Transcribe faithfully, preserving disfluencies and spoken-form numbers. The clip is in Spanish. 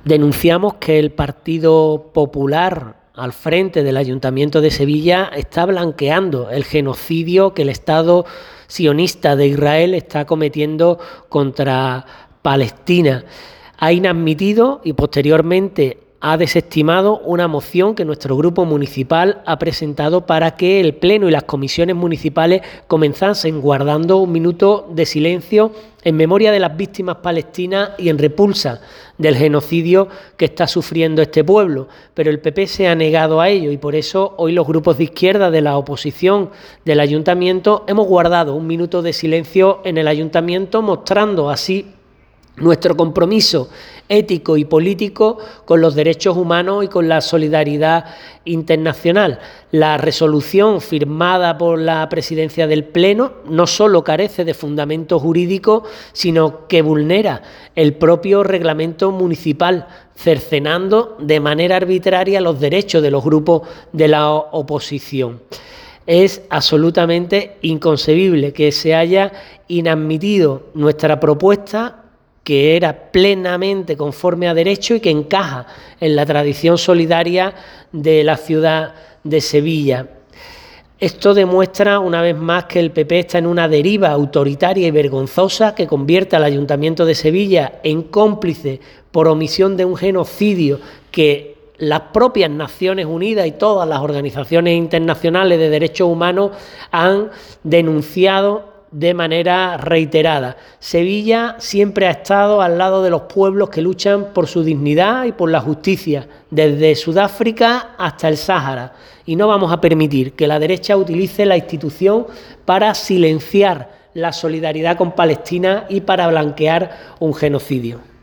Denunciamos que el Partido Popular, al frente del Ayuntamiento de Sevilla, está blanqueando el genocidio que el Estado sionista de Israel está cometiendo contra Palestina. Ha inadmitido y posteriormente ha desestimado una moción que nuestro grupo municipal ha presentado para que el Pleno y las comisiones municipales comenzasen guardando un minuto de silencio en memoria de las víctimas palestinas y en repulsa del genocidio que está sufriendo este pueblo. Pero el P P se ha negado a ello y por eso hoy los grupos de izquierda de la oposición del ayuntamiento hemos guardado un minuto de silencio en el ayuntamiento, mostrando así nuestro compromiso ético y político con los derechos humanos y con la solidaridad internacional. La resolución firmada por la presidencia del Pleno no solo carece de fundamento jurídico, sino que vulnera el propio reglamento municipal, cercenando de manera arbitraria los derechos de los grupos de la oposición. Es absolutamente inconcebible que se haya inadmitido nuestra propuesta, que era plenamente conforme a derecho y que encaja en la tradición solidaria de la ciudad de Sevilla. Esto demuestra una vez más que el P P está en una deriva autoritaria y vergonzosa que convierte al Ayuntamiento de Sevilla en cómplice por omisión de un genocidio que las propias Naciones Unidas y todas las organizaciones internacionales de derechos humanos han denunciado de manera reiterada. Sevilla siempre ha estado al lado de los pueblos que luchan por su dignidad y por la justicia, desde Sudáfrica hasta el Sáhara. Y no vamos a permitir que la derecha utilice la institución para silenciar la solidaridad con Palestina y para blanquear un genocidio.